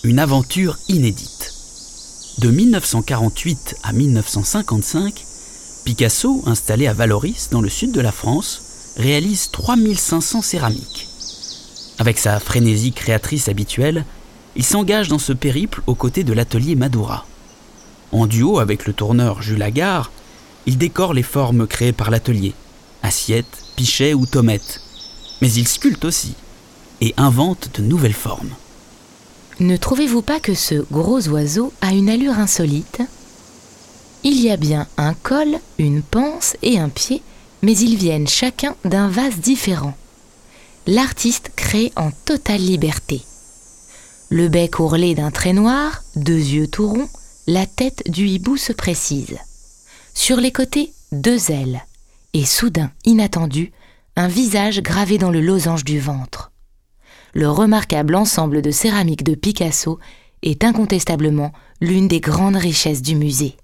une aventure inédite. De 1948 à 1955, Picasso, installé à Vallauris, dans le sud de la France, réalise 3500 céramiques. Avec sa frénésie créatrice habituelle, il s'engage dans ce périple aux côtés de l'atelier Madura. En duo avec le tourneur Jules Agard, il décore les formes créées par l'atelier, assiettes, pichets ou tommettes. Mais il sculpte aussi et invente de nouvelles formes. Ne trouvez-vous pas que ce gros oiseau a une allure insolite ? Il y a bien un col, une panse et un pied, mais ils viennent chacun d'un vase différent. L'artiste crée en totale liberté. Le bec ourlé d'un trait noir, 2 yeux tout ronds, la tête du hibou se précise. Sur les côtés, 2 ailes. Et soudain, inattendu, un visage gravé dans le losange du ventre. Le remarquable ensemble de céramique de Picasso est incontestablement l'une des grandes richesses du musée.